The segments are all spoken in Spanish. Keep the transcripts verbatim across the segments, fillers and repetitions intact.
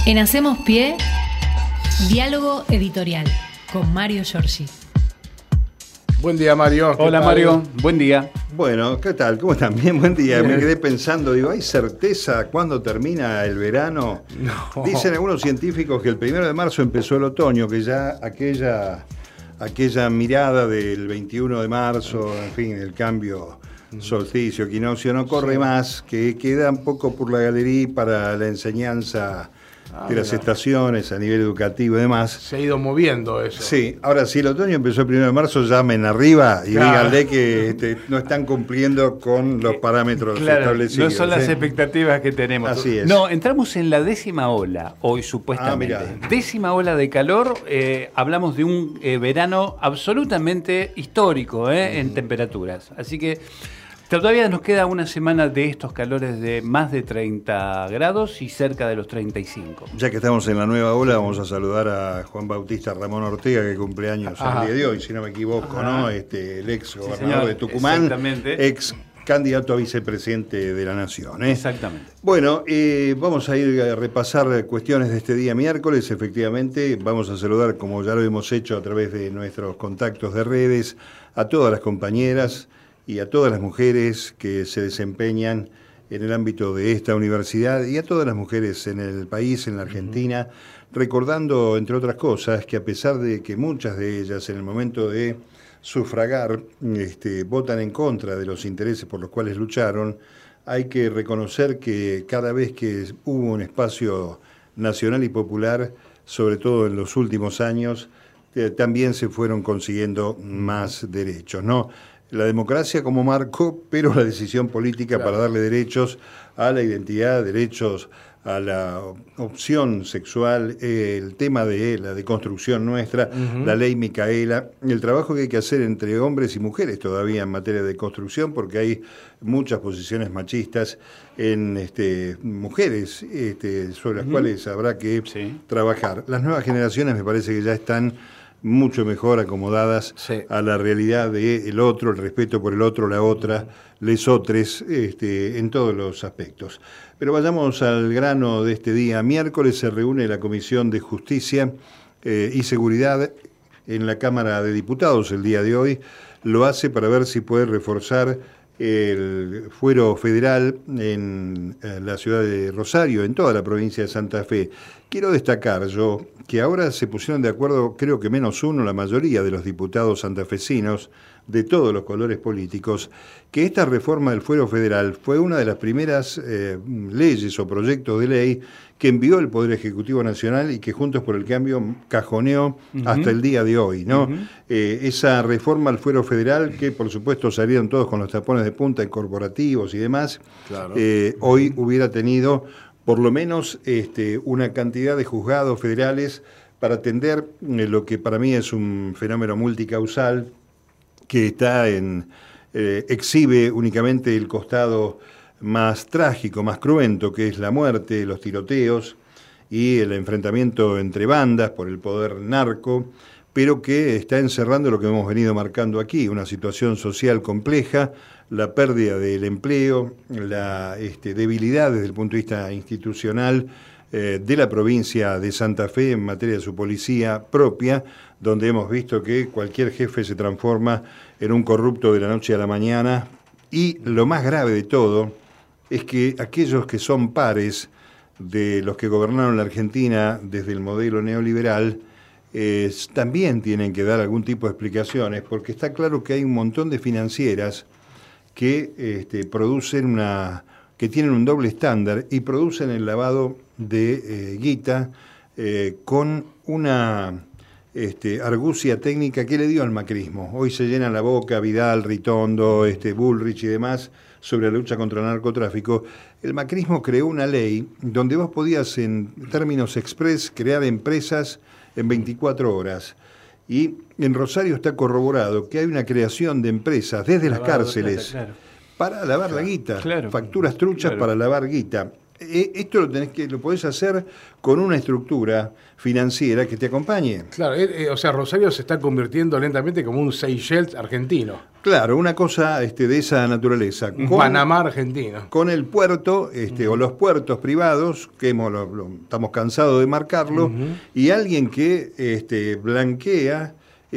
En Hacemos Pie, diálogo editorial con Mario Giorgi. Buen día, Mario. Hola, tal? Mario. Buen día. Bueno, ¿qué tal? ¿Cómo están? Bien, buen día. Bien. Me quedé pensando, digo, ¿hay certeza cuándo termina el verano? No. Dicen algunos científicos que el primero de marzo empezó el otoño, que ya aquella, aquella mirada del veintiuno de marzo, en fin, el cambio solsticio, equinoccio, no corre Sí. más, que queda un poco por la galería para la enseñanza Ah, de las mira. estaciones a nivel educativo y demás. Se ha ido moviendo eso. Sí, ahora si el otoño empezó el primero de marzo, llamen arriba y Claro. díganle que este, no están cumpliendo con los parámetros Claro, establecidos. no son las ¿sí? expectativas que tenemos. Así es. No, entramos en la décima ola, hoy supuestamente. Ah, mirá. Décima ola de calor, eh, hablamos de un eh, verano absolutamente histórico eh, en temperaturas. Así que todavía nos queda una semana de estos calores de más de treinta grados y cerca de los treinta y cinco. Ya que estamos en la nueva ola, vamos a saludar a Juan Bautista Ramón Ortega, que cumple años Ajá. el día de hoy, si no me equivoco, ¿no? Este, el ex gobernador señor. de Tucumán, Exactamente. ex candidato a vicepresidente de la Nación. ¿eh? Exactamente. Bueno, eh, vamos a ir a repasar cuestiones de este día miércoles. Efectivamente, vamos a saludar, como ya lo hemos hecho a través de nuestros contactos de redes, a todas las compañeras y a todas las mujeres que se desempeñan en el ámbito de esta universidad y a todas las mujeres en el país, en la Argentina, recordando, entre otras cosas, que a pesar de que muchas de ellas en el momento de sufragar este, votan en contra de los intereses por los cuales lucharon, hay que reconocer que cada vez que hubo un espacio nacional y popular, sobre todo en los últimos años, eh, también se fueron consiguiendo más derechos, ¿no? La democracia como marco, pero la decisión política Claro. para darle derechos a la identidad, derechos a la opción sexual, eh, el tema de la deconstrucción nuestra, Ujú. la ley Micaela, el trabajo que hay que hacer entre hombres y mujeres todavía en materia de construcción, porque hay muchas posiciones machistas en este, mujeres este, sobre las Ujú. cuales habrá que Sí. trabajar. Las nuevas generaciones me parece que ya están mucho mejor acomodadas Sí. a la realidad del otro, el respeto por el otro, la otra, les otres, este, en todos los aspectos. Pero vayamos al grano de este día. Miércoles se reúne la Comisión de Justicia eh, y Seguridad en la Cámara de Diputados el día de hoy. Lo hace para ver si puede reforzar el fuero federal en eh, la ciudad de Rosario, en toda la provincia de Santa Fe. Quiero destacar yo que ahora se pusieron de acuerdo, creo que menos uno, la mayoría de los diputados santafesinos de todos los colores políticos, que esta reforma del fuero federal fue una de las primeras eh, leyes o proyectos de ley que envió el Poder Ejecutivo Nacional y que Juntos por el Cambio cajoneó Ujú. hasta el día de hoy, ¿no? Ujú. Eh, esa reforma al fuero federal, que por supuesto salieron todos con los tapones de punta en corporativos y demás, Claro. eh, hoy hubiera tenido por lo menos este, una cantidad de juzgados federales para atender eh, lo que para mí es un fenómeno multicausal que está en eh, exhibe únicamente el costado más trágico, más cruento, que es la muerte, los tiroteos y el enfrentamiento entre bandas por el poder narco, pero que está encerrando lo que hemos venido marcando aquí, una situación social compleja, la pérdida del empleo, la este, debilidad desde el punto de vista institucional eh, de la provincia de Santa Fe en materia de su policía propia, donde hemos visto que cualquier jefe se transforma en un corrupto de la noche a la mañana, y lo más grave de todo es que aquellos que son pares de los que gobernaron la Argentina desde el modelo neoliberal eh, también tienen que dar algún tipo de explicaciones, porque está claro que hay un montón de financieras que este, producen una, que tienen un doble estándar y producen el lavado de eh, guita eh, con una este, argucia técnica que le dio al macrismo. Hoy se llenan la boca Vidal, Ritondo, este, Bullrich y demás sobre la lucha contra el narcotráfico. El macrismo creó una ley donde vos podías, en términos express, crear empresas en veinticuatro horas. Y en Rosario está corroborado que hay una creación de empresas desde las Lavado de cárceles plata, claro. para lavar la guita, Claro. facturas truchas Claro. para lavar guita. eh, esto lo tenés que, lo podés hacer con una estructura financiera que te acompañe. Claro, eh, eh, o sea, Rosario se está convirtiendo lentamente como un Seychelles argentino. Claro, una cosa este, de esa naturaleza. Un con, Panamá argentino. Con el puerto, este, uh-huh. o los puertos privados, que hemos, lo, lo, estamos cansados de marcarlo, uh-huh. y alguien que este, blanquea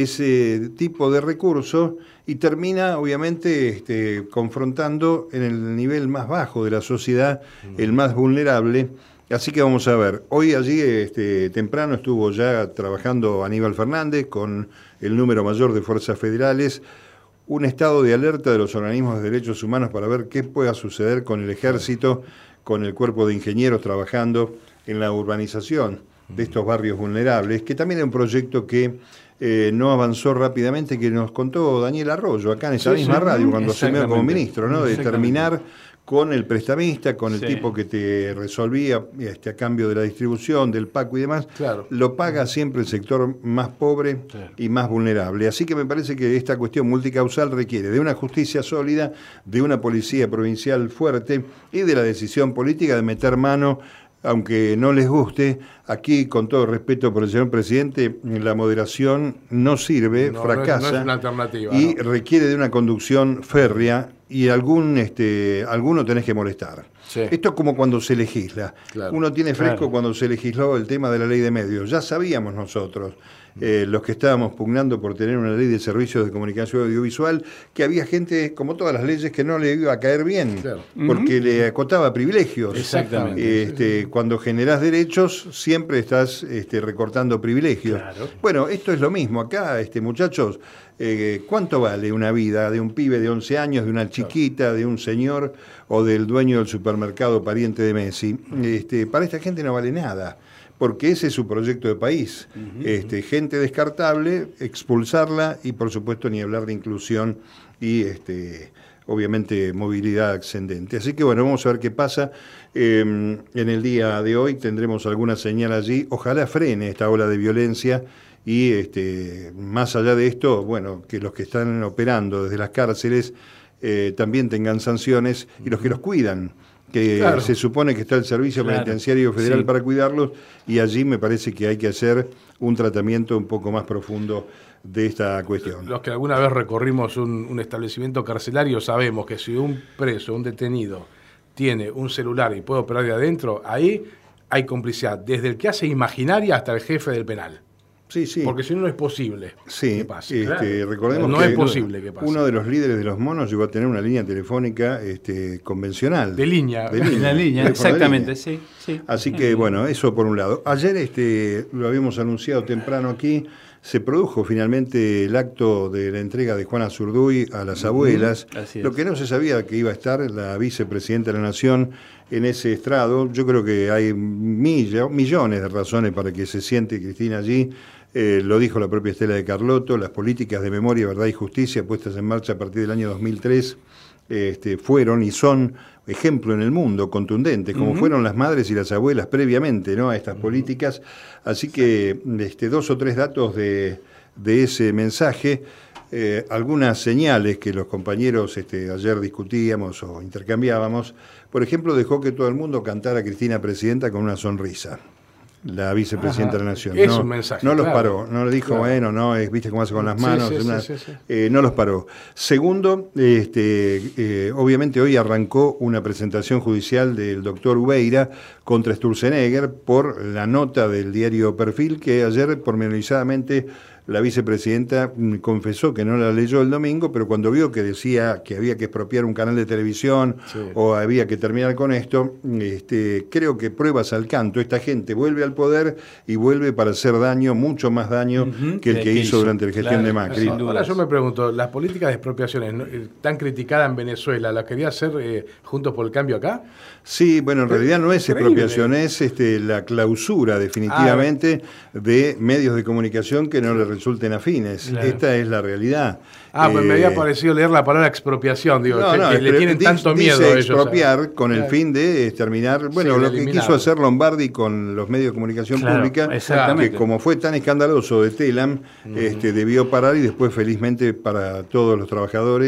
ese tipo de recursos y termina, obviamente, este, confrontando en el nivel más bajo de la sociedad, uh-huh. el más vulnerable. Así que vamos a ver, hoy allí este, temprano estuvo ya trabajando Aníbal Fernández con el número mayor de fuerzas federales, un estado de alerta de los organismos de derechos humanos para ver qué pueda suceder con el ejército, con el cuerpo de ingenieros trabajando en la urbanización de estos barrios vulnerables, que también es un proyecto que eh, no avanzó rápidamente, que nos contó Daniel Arroyo acá en esa sí, misma sí, radio cuando asumió como ministro, ¿no? De terminar con el prestamista, con el sí. tipo que te resolvía este, a cambio de la distribución, del Paco y demás, claro. lo paga siempre el sector más pobre claro. y más vulnerable. Así que me parece que esta cuestión multicausal requiere de una justicia sólida, de una policía provincial fuerte y de la decisión política de meter mano, aunque no les guste. Aquí, con todo respeto por el señor presidente, la moderación no sirve, no, fracasa, no es, no es una alternativa, y no. requiere de una conducción férrea y algún este alguno tenés que molestar. Sí. Esto es como cuando se legisla. Claro. Uno tiene fresco claro. cuando se legisló el tema de la ley de medios. Ya sabíamos nosotros, eh, los que estábamos pugnando por tener una ley de servicios de comunicación audiovisual, que había gente, como todas las leyes, que no le iba a caer bien, claro. porque uh-huh. le acotaba privilegios. Exactamente. Este, sí, sí. Cuando generás derechos, siempre estás este, recortando privilegios. Claro. Bueno, esto es lo mismo. Acá, este, muchachos, eh, ¿cuánto vale una vida de un pibe de once años, de una chiquita, de un señor o del dueño del supermercado pariente de Messi? Este, para esta gente no vale nada, porque ese es su proyecto de país. Uh-huh. Este, gente descartable, expulsarla y, por supuesto, ni hablar de inclusión y, este, obviamente, movilidad ascendente. Así que, bueno, vamos a ver qué pasa. Eh, en el día de hoy tendremos alguna señal allí. Ojalá frene esta ola de violencia y, este, más allá de esto, bueno, que los que están operando desde las cárceles eh, también tengan sanciones y los que los cuidan, que claro. se supone que está el Servicio claro. Penitenciario Federal sí. para cuidarlos, y allí me parece que hay que hacer un tratamiento un poco más profundo de esta cuestión. Los que alguna vez recorrimos un, un establecimiento carcelario sabemos que si un preso, un detenido, tiene un celular y puede operar de adentro, ahí hay complicidad, desde el que hace imaginaria hasta el jefe del penal. Sí, sí. Porque si no, no es posible sí, que pase. Este, claro. Recordemos no que es posible que pase. Uno de los líderes de los monos llegó a tener una línea telefónica este, convencional. De línea. De línea, la línea, exactamente, de línea. sí, sí. Así que, bueno, eso por un lado. Ayer, este, lo habíamos anunciado temprano aquí, se produjo finalmente el acto de la entrega de Juana Zurduy a las abuelas. Así es. Lo que no se sabía que iba a estar la vicepresidenta de la Nación en ese estrado. Yo creo que hay mill- millones de razones para que se siente Cristina allí. Eh, lo dijo la propia Estela de Carlotto, las políticas de memoria, verdad y justicia puestas en marcha a partir del año dos mil tres este, fueron y son ejemplo en el mundo, contundentes, como uh-huh. fueron las madres y las abuelas previamente, ¿no?, a estas uh-huh. políticas. Así que este, dos o tres datos de, de ese mensaje, eh, algunas señales que los compañeros este, ayer discutíamos o intercambiábamos. Por ejemplo, dejó que todo el mundo cantara a Cristina Presidenta con una sonrisa. La vicepresidenta Ajá. de la Nación. Es no, un mensaje. No los claro. paró, no le dijo, claro. bueno, no, es, viste cómo hace con las manos, sí, sí, una, sí, sí, sí. Eh, no los paró. Segundo, este, eh, obviamente hoy arrancó una presentación judicial del doctor Ubeira contra Sturzenegger por la nota del diario Perfil, que ayer pormenorizadamente la vicepresidenta confesó que no la leyó el domingo, pero cuando vio que decía que había que expropiar un canal de televisión sí. o había que terminar con esto, este, creo que pruebas al canto. Esta gente vuelve al poder y vuelve para hacer daño, mucho más daño uh-huh. que el que, que hizo, hizo durante la gestión claro, de Macri. Ahora yo me pregunto, ¿las políticas de expropiaciones ¿no? tan criticadas en Venezuela, las quería hacer eh, Juntos por el Cambio acá? Sí, bueno, en realidad no es expropiación, es este, la clausura definitivamente ah, de medios de comunicación que no le resulten afines. Claro. Esta es la realidad. Ah, eh, pues me había parecido leer la palabra expropiación, digo, no, que, no, que le tienen dice, tanto miedo dice a ellos. expropiar ¿sabes? con el claro. fin de exterminar, bueno, sí, lo que quiso hacer Lombardi con los medios de comunicación claro, pública, exactamente. que como fue tan escandaloso de Telam, uh-huh. este, debió parar y después felizmente para todos los trabajadores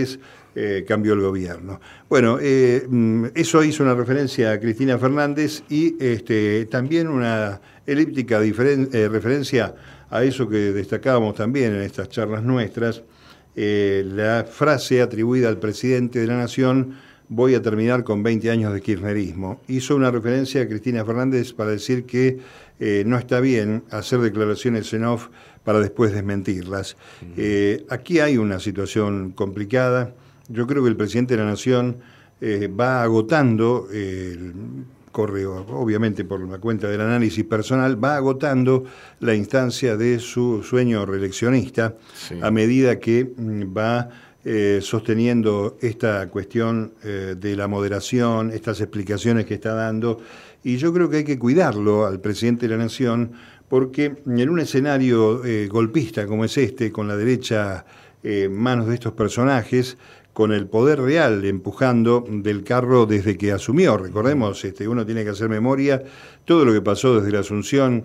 eh, cambió el gobierno. Bueno, eh, eso hizo una referencia a Cristina Fernández y este, también una elíptica diferen, eh, referencia a eso que destacábamos también en estas charlas nuestras, eh, la frase atribuida al presidente de la Nación: voy a terminar con veinte años de kirchnerismo. Hizo una referencia a Cristina Fernández para decir que eh, no está bien hacer declaraciones en off para después desmentirlas. Uh-huh. Eh, aquí hay una situación complicada. Yo creo que el presidente de la Nación eh, va agotando, eh, corre obviamente por la cuenta del análisis personal, va agotando la instancia de su sueño reeleccionista, sí, a medida que mm, va eh, sosteniendo esta cuestión eh, de la moderación, estas explicaciones que está dando, y yo creo que hay que cuidarlo al presidente de la Nación, porque en un escenario eh, golpista como es este, con la derecha en eh, manos de estos personajes, con el poder real empujando del carro desde que asumió. Recordemos, este, uno tiene que hacer memoria, todo lo que pasó desde la asunción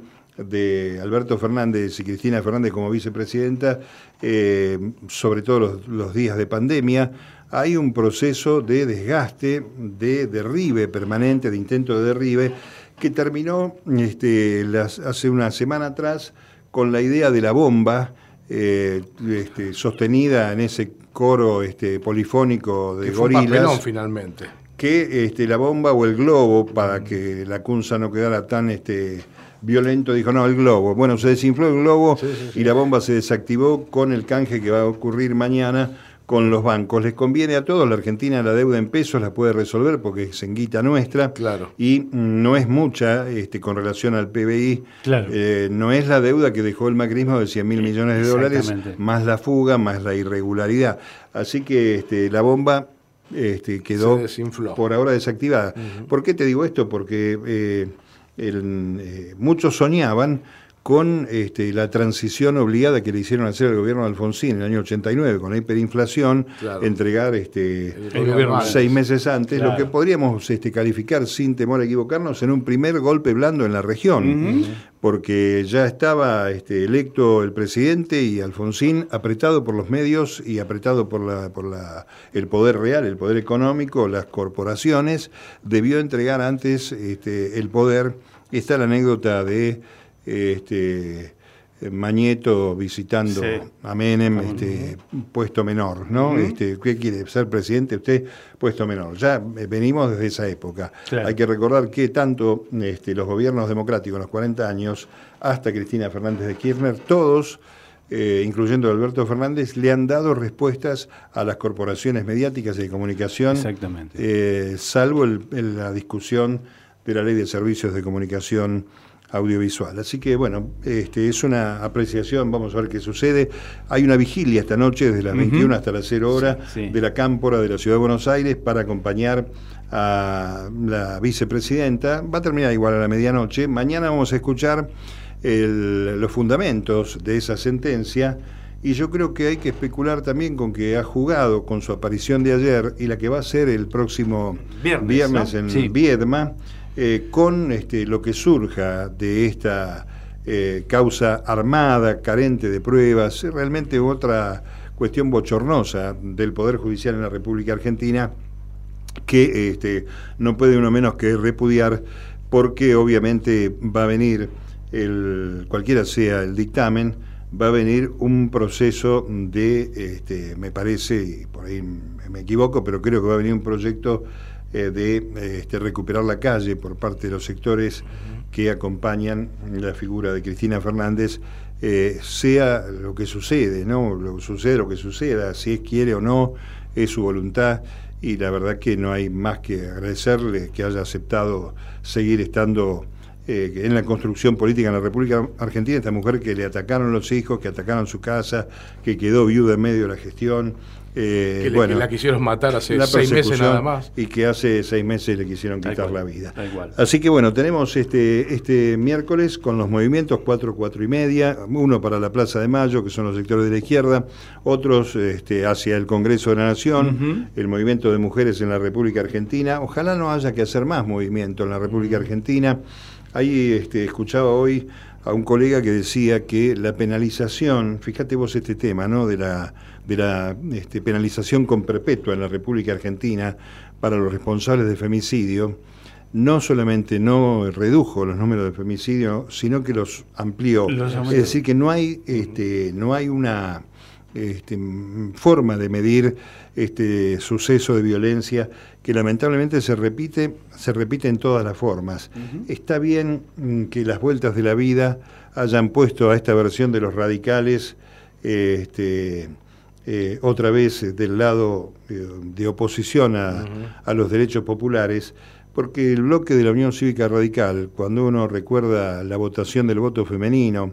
de Alberto Fernández y Cristina Fernández como vicepresidenta, eh, sobre todo los, los días de pandemia. Hay un proceso de desgaste, de derribe permanente, de intento de derribe, que terminó este, las, hace una semana atrás con la idea de la bomba, eh, este, sostenida en ese coro este, polifónico de que fue gorilas. Un papelón, finalmente. Que este, la bomba o el globo, para que la Cunza no quedara tan este, violento, dijo, no, el globo. Bueno, se desinfló el globo, sí, sí, sí, y la bomba se desactivó con el canje que va a ocurrir mañana con los bancos. Les conviene a todos, la Argentina la deuda en pesos la puede resolver porque es en guita nuestra, claro, y mm, no es mucha este, con relación al P B I, claro. eh, no es la deuda que dejó el macrismo de cien mil millones de dólares, más la fuga, más la irregularidad. Así que este, la bomba este, quedó por ahora desactivada. Uh-huh. ¿Por qué te digo esto? Porque eh, el, eh, muchos soñaban con este, la transición obligada que le hicieron hacer al gobierno de Alfonsín en el año ochenta y nueve, con la hiperinflación, claro, entregar este, seis meses antes, claro, lo que podríamos este, calificar, sin temor a equivocarnos, en un primer golpe blando en la región, uh-huh, porque ya estaba este, electo el presidente y Alfonsín, apretado por los medios y apretado por, la, por la, el poder real, el poder económico, las corporaciones, debió entregar antes este, el poder. Está la anécdota de Este, Mañeto visitando, sí, a Menem, este, puesto menor, ¿no? Uh-huh. Este, ¿qué quiere ser presidente usted? Puesto menor. Ya venimos desde esa época. Claro. Hay que recordar que tanto este, los gobiernos democráticos en los cuarenta años, hasta Cristina Fernández de Kirchner, todos, eh, incluyendo Alberto Fernández, le han dado respuestas a las corporaciones mediáticas y de comunicación. Exactamente. Eh, salvo el, el, la discusión de la Ley de Servicios de Comunicación Audiovisual. Así que, bueno, este, es una apreciación, vamos a ver qué sucede. Hay una vigilia esta noche, desde las uh-huh. veintiuna hasta las cero horas, sí, sí, de la Cámpora de la Ciudad de Buenos Aires, para acompañar a la vicepresidenta. Va a terminar igual a la medianoche. Mañana vamos a escuchar el, los fundamentos de esa sentencia, y yo creo que hay que especular también con que ha jugado con su aparición de ayer y la que va a ser el próximo viernes, viernes ¿no? en sí. Viedma, Eh, con este, lo que surja de esta eh, causa armada, carente de pruebas, realmente otra cuestión bochornosa del Poder Judicial en la República Argentina, que este, no puede uno menos que repudiar, porque obviamente va a venir, el, cualquiera sea el dictamen, va a venir un proceso de, este, me parece, y por ahí me equivoco, pero creo que va a venir un proyecto de este, recuperar la calle por parte de los sectores que acompañan la figura de Cristina Fernández, eh, sea lo que sucede, ¿no? Lo que sucede, lo que suceda, si es quiere o no, es su voluntad, y la verdad que no hay más que agradecerle que haya aceptado seguir estando eh, en la construcción política en la República Argentina, esta mujer que le atacaron los hijos, que atacaron su casa, que quedó viuda en medio de la gestión. Eh, que, le, bueno, que la quisieron matar hace seis meses nada más. Y que hace seis meses le quisieron quitar la vida. Así que bueno, tenemos este, este miércoles con los movimientos cuatro, cuatro y media, uno para la Plaza de Mayo, que son los sectores de la izquierda, otros este, hacia el Congreso de la Nación, uh-huh. el movimiento de mujeres en la República Argentina. Ojalá no haya que hacer más movimiento en la República Argentina. Ahí este, escuchaba hoy a un colega que decía que la penalización, fíjate vos este tema, ¿no? De la, de la este, penalización con perpetua en la República Argentina para los responsables de femicidio, no solamente no redujo los números de femicidio, sino que los amplió. Los es decir, que no hay, este, no hay una este, forma de medir este suceso de violencia que lamentablemente se repite, se repite en todas las formas. Uh-huh. Está bien que las vueltas de la vida hayan puesto a esta versión de los radicales este, eh, otra vez del lado eh, de oposición a, uh-huh. a los derechos populares, porque el bloque de la Unión Cívica Radical, cuando uno recuerda la votación del voto femenino,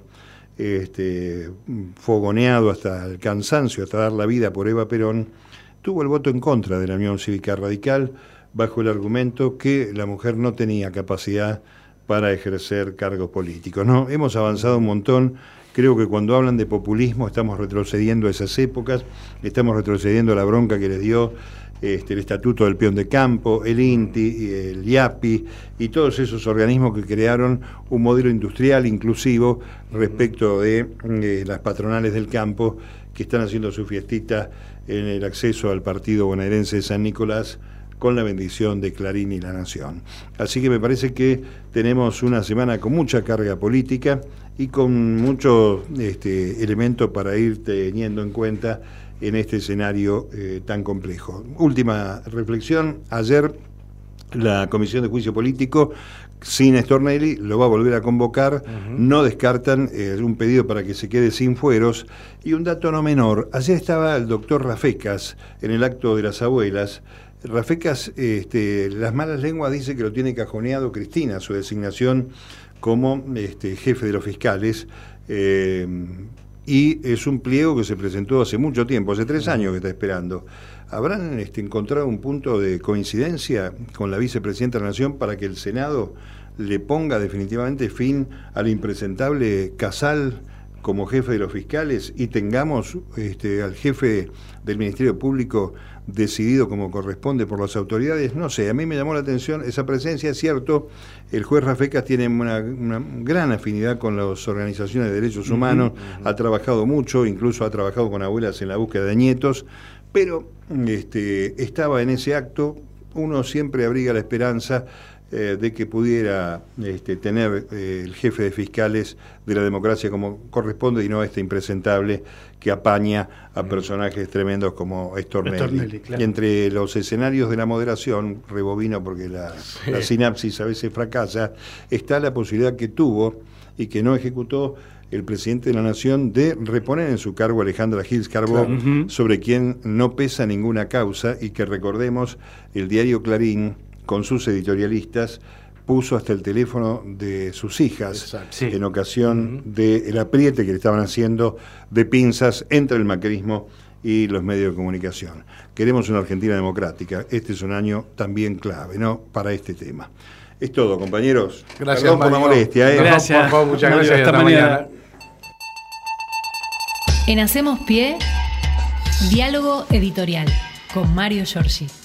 este, fogoneado hasta el cansancio, hasta dar la vida por Eva Perón, tuvo el voto en contra de la Unión Cívica Radical bajo el argumento que la mujer no tenía capacidad para ejercer cargos políticos. No, hemos avanzado un montón. Creo que cuando hablan de populismo estamos retrocediendo a esas épocas, estamos retrocediendo a la bronca que les dio Este, el Estatuto del Peón de Campo, el INTI, el IAPI y todos esos organismos que crearon un modelo industrial inclusivo respecto de eh, las patronales del campo que están haciendo su fiestita en el acceso al partido bonaerense de San Nicolás con la bendición de Clarín y La Nación. Así que me parece que tenemos una semana con mucha carga política y con muchos este, elementos para ir teniendo en cuenta en este escenario eh, tan complejo. Última reflexión, ayer la Comisión de Juicio Político, sin Stornelli, lo va a volver a convocar, uh-huh. no descartan eh, un pedido para que se quede sin fueros, y un dato no menor, ayer estaba el doctor Rafecas en el acto de las abuelas. Rafecas, este, las malas lenguas dicen que lo tiene cajoneado Cristina, su designación como este, jefe de los fiscales, eh, y es un pliego que se presentó hace mucho tiempo, hace tres años que está esperando. ¿Habrán este, encontrado un punto de coincidencia con la vicepresidenta de la Nación para que el Senado le ponga definitivamente fin al impresentable Casal como jefe de los fiscales y tengamos este, al jefe del Ministerio Público decidido como corresponde por las autoridades? No sé, a mí me llamó la atención esa presencia. Es cierto, el juez Rafecas tiene una, una gran afinidad con las organizaciones de derechos humanos, uh-huh, uh-huh. ha trabajado mucho, incluso ha trabajado con abuelas en la búsqueda de nietos, pero este, estaba en ese acto. Uno siempre abriga la esperanza eh, de que pudiera este, tener eh, el jefe de fiscales de la democracia como corresponde y no este impresentable que apaña a personajes tremendos como Stornelli. Stornelli, claro. Y entre los escenarios de la moderación, rebobino porque la, sí. la sinapsis a veces fracasa, está la posibilidad que tuvo y que no ejecutó el presidente de la Nación de reponer en su cargo a Alejandra Gils Carbó, claro. uh-huh. sobre quien no pesa ninguna causa, y que recordemos, el diario Clarín, con sus editorialistas, puso hasta el teléfono de sus hijas sí. en ocasión uh-huh. del apriete que le estaban haciendo de pinzas entre el macrismo y los medios de comunicación. Queremos una Argentina democrática. Este es un año también clave, ¿no?, para este tema. Es todo, compañeros. Gracias, Perdón por la molestia. ¿eh? Gracias. No, por favor, muchas gracias. Hasta, hasta mañana. mañana. En Hacemos Pie, diálogo editorial con Mario Giorgi.